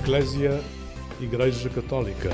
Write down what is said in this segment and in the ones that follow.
Eclésia, Igreja Católica.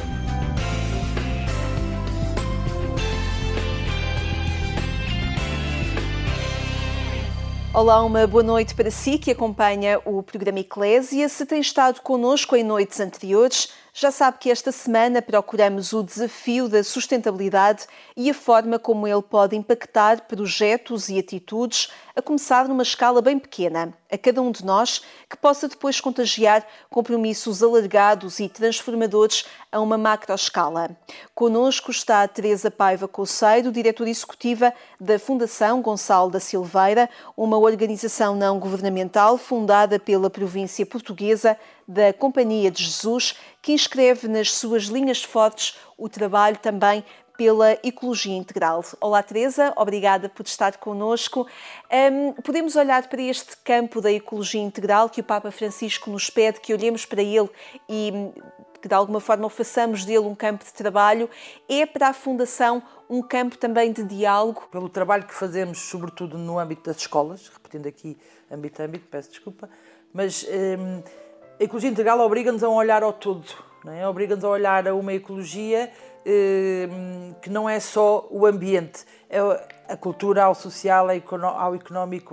Olá, uma boa noite para si que acompanha o programa Eclésia. Se tem estado connosco em noites anteriores, já sabe que esta semana procuramos o desafio da sustentabilidade e a forma como ele pode impactar projetos e atitudes, a começar numa escala bem pequena, a cada um de nós, que possa depois contagiar compromissos alargados e transformadores a uma macroescala. Connosco está a Teresa Paiva Couceiro, diretora executiva da Fundação Gonçalo da Silveira, uma organização não governamental fundada pela província portuguesa da Companhia de Jesus, que inscreve nas suas linhas fortes o trabalho também pela ecologia integral. Olá, Teresa, obrigada por estar connosco. Podemos olhar para este campo da ecologia integral que o Papa Francisco nos pede que olhemos para ele e que de alguma forma façamos dele um campo de trabalho. É para a Fundação um campo também de diálogo? Pelo trabalho que fazemos, sobretudo no âmbito das escolas, repetindo aqui âmbito, peço desculpa, mas a ecologia integral obriga-nos a um olhar ao todo, não é? Obriga-nos a olhar a uma ecologia que não é só o ambiente, é a cultura, ao social, ao económico,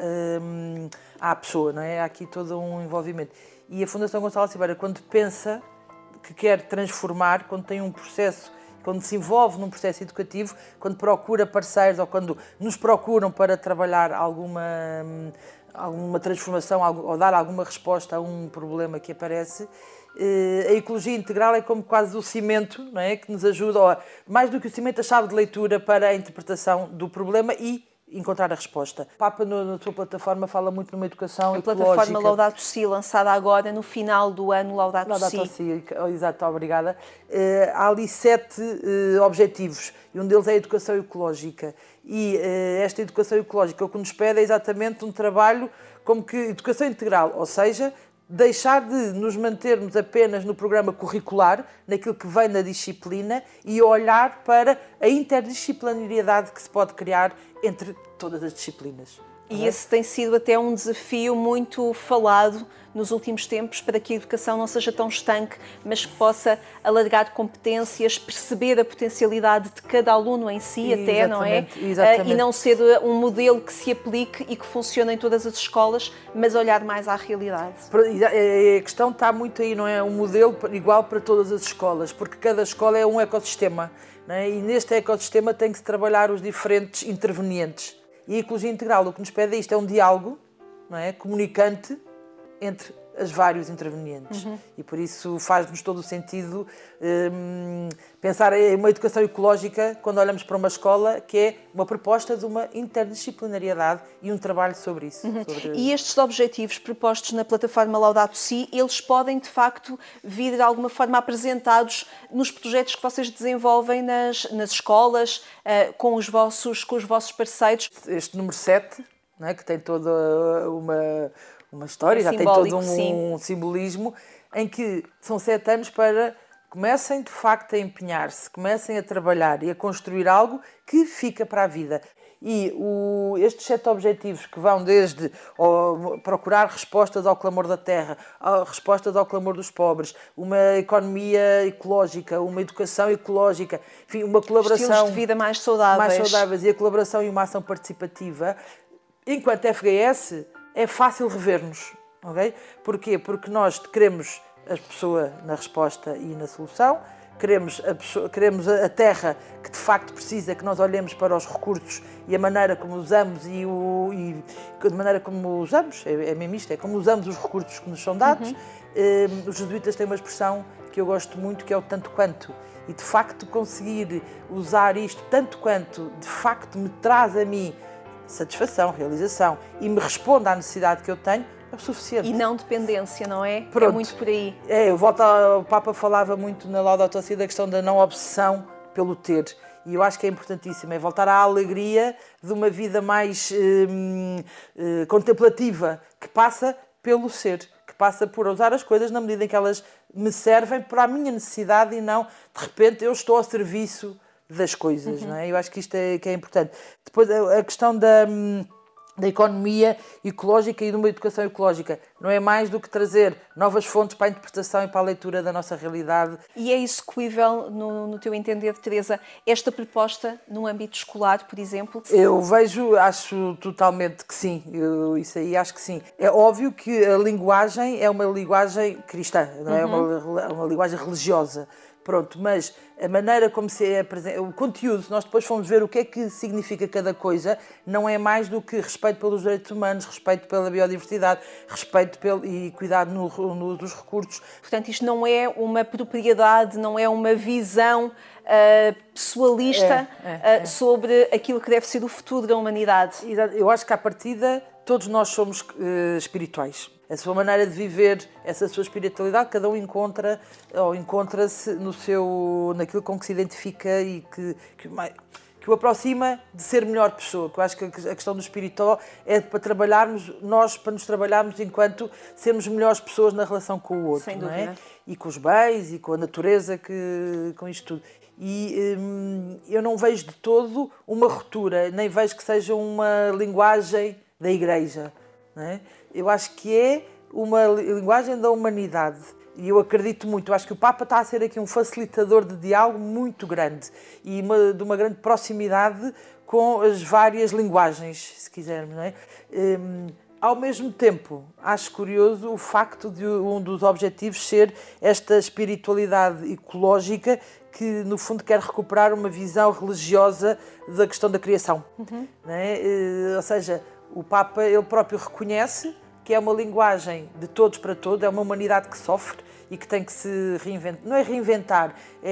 à pessoa, não é? Há aqui todo um envolvimento. E a Fundação Gonçalo Silveira, quando pensa que quer transformar, quando tem um processo, quando se envolve num processo educativo, quando procura parceiros ou quando nos procuram para trabalhar alguma transformação ou dar alguma resposta a um problema que aparece, a ecologia integral é como quase o cimento, não é? Que nos ajuda, ou mais do que o cimento, a chave de leitura para a interpretação do problema e encontrar a resposta. O Papa, na sua plataforma, fala muito numa educação ecológica. A plataforma Laudato Si, lançada agora no final do ano, Laudato Si. Exato, obrigada. Há ali 7 objetivos e um deles é a educação ecológica. E esta educação ecológica, o que nos pede é exatamente um trabalho como que educação integral, ou seja, deixar de nos mantermos apenas no programa curricular, naquilo que vem na disciplina, e olhar para a interdisciplinariedade que se pode criar entre todas as disciplinas. E esse tem sido até um desafio muito falado nos últimos tempos para que a educação não seja tão estanque, mas que possa alargar competências, perceber a potencialidade de cada aluno em si até, não é? Exatamente. E não ser um modelo que se aplique e que funcione em todas as escolas, mas olhar mais à realidade. A questão está muito aí, não é? Um modelo igual para todas as escolas, porque cada escola é um ecossistema, não é? E neste ecossistema tem que se trabalhar os diferentes intervenientes. E a ecologia integral, o que nos pede é isto, é um diálogo, não é? Comunicante entre os vários intervenientes. E por isso faz-nos todo o sentido pensar em uma educação ecológica quando olhamos para uma escola, que é uma proposta de uma interdisciplinariedade e um trabalho sobre isso. E estes objetivos propostos na plataforma Laudato Si, eles podem de facto vir de alguma forma apresentados nos projetos que vocês desenvolvem nas escolas, com os vossos parceiros? Este número 7, não é? Que tem toda uma história, já tem todo um simbolismo, em que são 7 anos para comecem de facto a empenhar-se, comecem a trabalhar e a construir algo que fica para a vida. E estes 7 objetivos que vão desde procurar respostas ao clamor da terra, respostas ao clamor dos pobres, uma economia ecológica, uma educação ecológica, enfim, uma colaboração... Estilos de vida mais saudáveis. E a colaboração e uma ação participativa. Enquanto FGS, é fácil rever-nos, ok? Porquê? Porque nós queremos a pessoa na resposta e na solução, queremos a terra que de facto precisa que nós olhemos para os recursos e a maneira como usamos e de maneira como usamos, é mesmo isto, é como usamos os recursos que nos são dados. Os jesuítas têm uma expressão que eu gosto muito, que é o tanto quanto. E de facto conseguir usar isto tanto quanto de facto me traz a mim satisfação, realização e me responde à necessidade que eu tenho, é o suficiente. E não dependência, não é? Pronto. É muito por aí. O Papa falava muito na Laudato Si da questão da não obsessão pelo ter. E eu acho que é importantíssimo, é voltar à alegria de uma vida mais contemplativa, que passa pelo ser, que passa por usar as coisas na medida em que elas me servem para a minha necessidade e não, de repente, eu estou ao serviço das coisas, não é? Eu acho que isto é importante. Depois, a questão da economia ecológica e de uma educação ecológica. Não é mais do que trazer novas fontes para a interpretação e para a leitura da nossa realidade. E é execuível, no teu entender, Teresa, esta proposta no âmbito escolar, por exemplo? Eu acho totalmente que sim. Isso aí acho que sim. É óbvio que a linguagem é uma linguagem cristã, não é? Uma linguagem religiosa. Pronto, mas a maneira como se é o conteúdo, se nós depois formos ver o que é que significa cada coisa, não é mais do que respeito pelos direitos humanos, respeito pela biodiversidade, respeito e cuidado dos recursos. Portanto, isto não é uma propriedade, não é uma visão pessoalista sobre aquilo que deve ser o futuro da humanidade. Eu acho que à partida todos nós somos espirituais. A sua maneira de viver, essa sua espiritualidade, cada um encontra-se naquilo com que se identifica e que o aproxima de ser melhor pessoa. Que eu acho que a questão do espiritual é para nos trabalharmos enquanto sermos melhores pessoas na relação com o outro. Sem dúvida. Não é? E com os bens e com a natureza, com isto tudo. E eu não vejo de todo uma ruptura, nem vejo que seja uma linguagem da Igreja. Não é? Eu acho que é uma linguagem da humanidade e eu acredito muito. Eu acho que o Papa está a ser aqui um facilitador de diálogo muito grande e de uma grande proximidade com as várias linguagens, se quisermos. Não é? Ao mesmo tempo, acho curioso o facto de um dos objetivos ser esta espiritualidade ecológica que, no fundo, quer recuperar uma visão religiosa da questão da criação. Não é? Ou seja, o Papa ele próprio reconhece que é uma linguagem de todos para todos, é uma humanidade que sofre e que tem que se reinventar. Não é reinventar,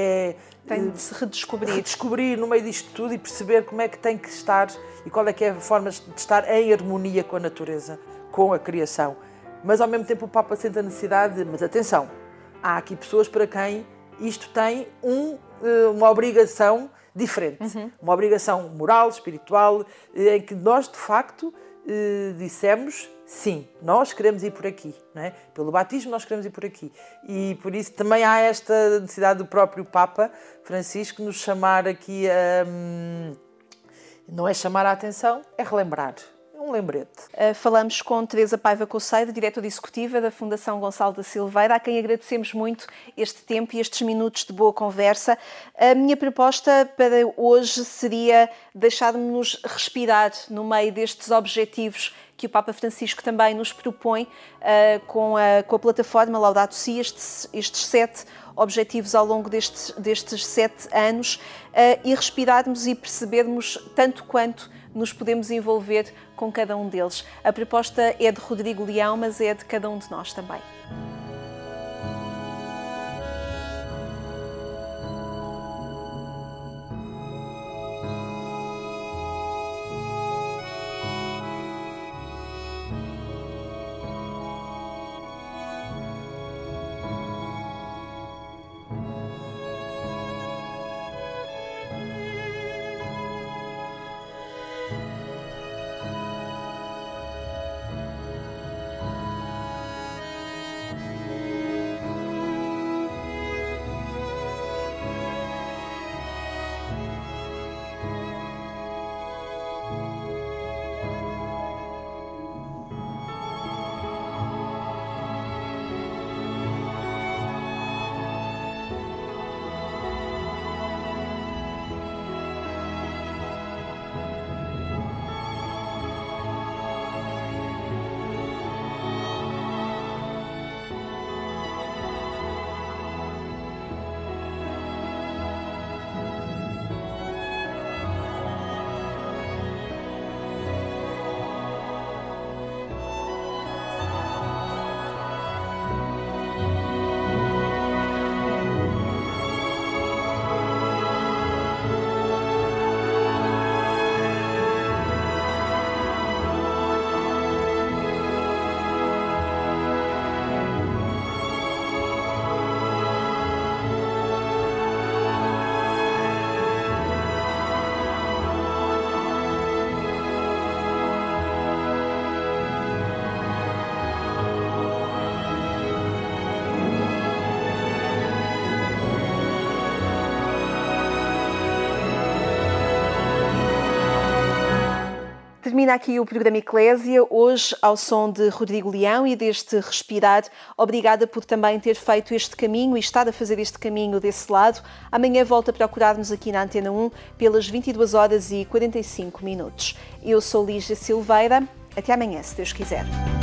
tem de se redescobrir. Redescobrir no meio disto tudo e perceber como é que tem que estar e qual é que é a forma de estar em harmonia com a natureza, com a criação. Mas, ao mesmo tempo, o Papa sente a necessidade de... Mas, atenção, há aqui pessoas para quem isto tem uma obrigação diferente. Uma obrigação moral, espiritual, em que nós, de facto, dissemos... Sim, nós queremos ir por aqui, não é? Pelo batismo nós queremos ir por aqui. E por isso também há esta necessidade do próprio Papa Francisco nos chamar aqui a... Não é chamar a atenção, é relembrar. É um lembrete. Falamos com Teresa Paiva Couceiro, diretora executiva da Fundação Gonçalo da Silveira, a quem agradecemos muito este tempo e estes minutos de boa conversa. A minha proposta para hoje seria deixar-nos respirar no meio destes objetivos que o Papa Francisco também nos propõe com a plataforma Laudato Si, estes 7 objetivos ao longo destes 7 anos, e respirarmos e percebermos tanto quanto nos podemos envolver com cada um deles. A proposta é de Rodrigo Leão, mas é de cada um de nós também. termina aqui o programa Eclésia, hoje ao som de Rodrigo Leão e deste Respirar. Obrigada por também ter feito este caminho e estar a fazer este caminho desse lado. Amanhã volta a procurar-nos aqui na Antena 1 pelas 22h45. Eu sou Lígia Silveira. Até amanhã, se Deus quiser.